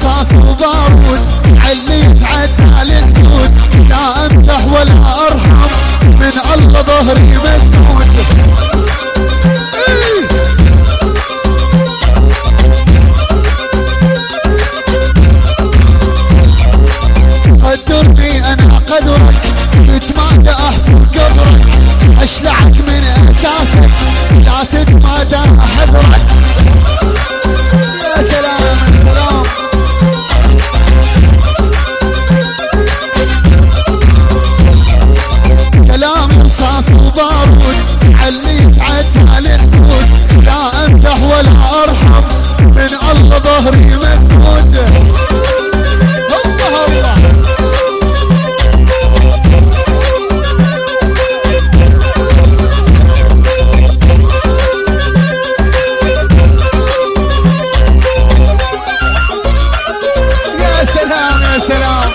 رصاص وبارود علي يتعدى الحدود، لا امزح ولا ارحم من الله ظهري مسدود. قدرني انا قدرك تتمادى احفر قبرك، اشلعك من اساسك لا تتمادى احذرك. يا سلام يا سلام. كلام رصاص وبارود علي يتعدى الحدود، لا امزح ولا ارحم من الله ظهري مسدود. الله الله. يا سلام يا سلام.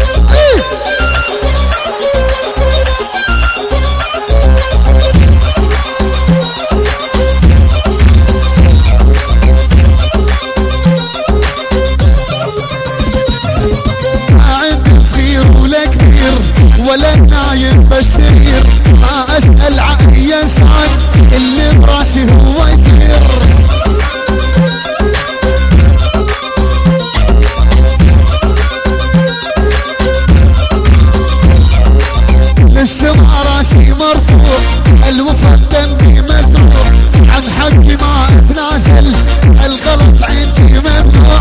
ولا نايم بسير، ما اسأل عن اي انسان اللي براسي هو يصير. للسما راسي مرفوع، الوفا ذنبي مزروع، عن حقي ما اتنازل، الغلط عندي ممنوع.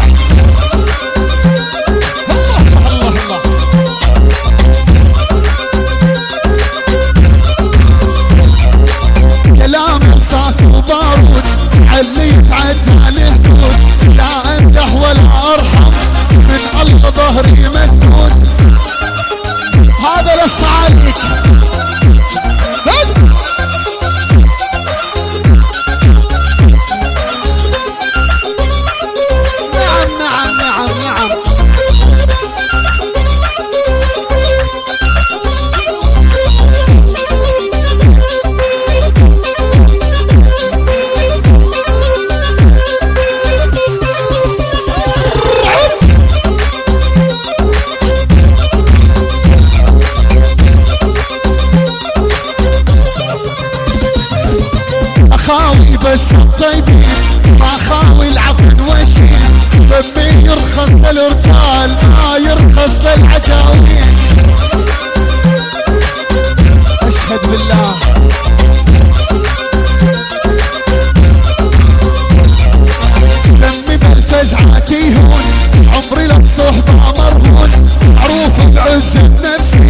رصاص وبارود علي يتعدى الحدود، لا امزح ولا ارحم من الله ظهري مسدود. هذا للصعاليك. نعم نعم نعم نعم. خاوي بس الطيبين ما خاوي العفن والشين، ذنبي يرخص للرجال ما يرخص للعجاوين. اشهد بالله. دمي بالفزعة يهون، عمري للصحبة مرهون، معروف بعز النفس